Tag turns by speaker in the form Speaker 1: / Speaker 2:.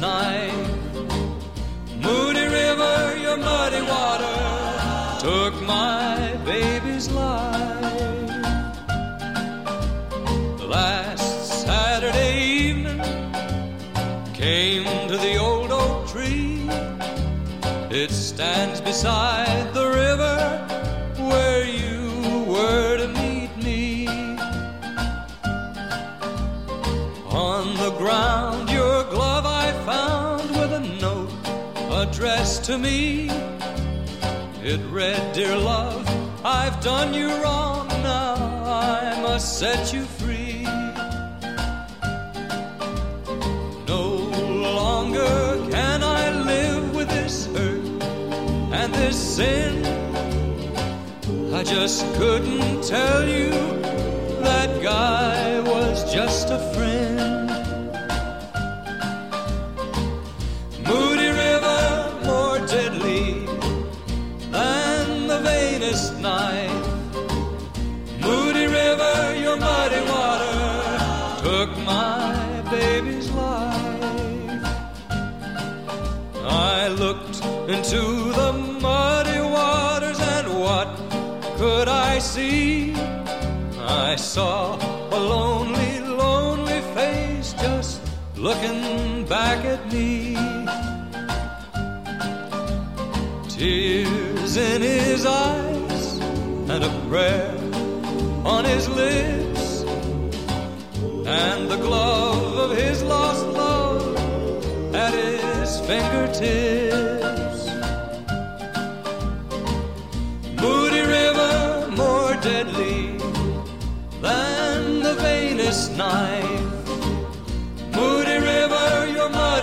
Speaker 1: knife. Moody River, your muddy water took my baby's life. Last Saturday evening came to the old oak tree. It stands beside the river where you were to meet me. On the ground your glove I found with a note addressed to me. It read, "Dear love, I've done you wrong, now I must set you free. No longer can I live with this hurt and this sin. I just couldn't tell you that guy was just a friend." Moody River, more deadly than the vainest knife. Moody River, your muddy water took my baby's life. I looked into the muddy waters, and what could I see? I saw a lonely, lonely face just looking back at me. Tears in his eyes and a prayer on his lips, and the glove of his lost love at his fingertips. Moody River, more deadly than the vainest knife. Moody River, your muddy